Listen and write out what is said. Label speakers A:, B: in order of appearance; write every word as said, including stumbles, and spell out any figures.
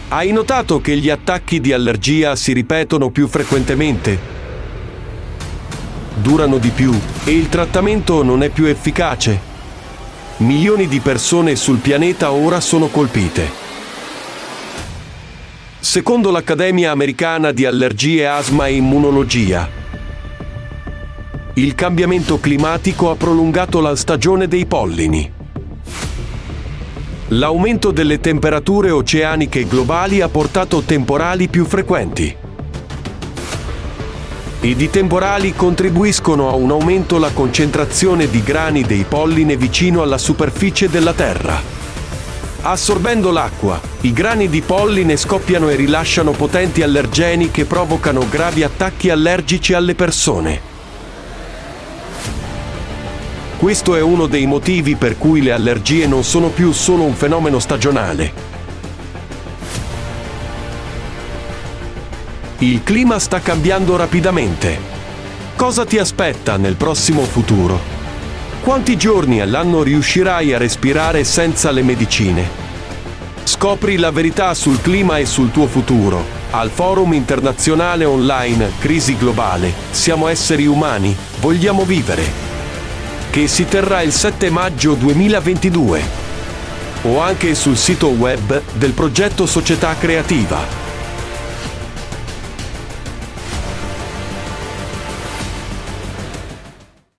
A: Hai notato che gli attacchi di allergia si ripetono più frequentemente? Durano di più e il trattamento non è più efficace? Milioni di persone sul pianeta ora sono colpite. Secondo l'Accademia Americana di Allergie, Asma e Immunologia, il cambiamento climatico ha prolungato la stagione dei pollini. L'aumento delle temperature oceaniche globali ha portato temporali più frequenti. Ed i temporali contribuiscono a un aumento della concentrazione di grani dei polline vicino alla superficie della Terra. Assorbendo l'acqua, i grani di polline scoppiano e rilasciano potenti allergeni che provocano gravi attacchi allergici alle persone. Questo è uno dei motivi per cui le allergie non sono più solo un fenomeno stagionale. Il clima sta cambiando rapidamente. Cosa ti aspetta nel prossimo futuro? Quanti giorni all'anno riuscirai a respirare senza le medicine? Scopri la verità sul clima e sul tuo futuro al forum internazionale online Crisi Globale. Siamo esseri umani, vogliamo vivere, che si terrà il sette maggio duemilaventidue, o anche sul sito web del progetto Società Creativa.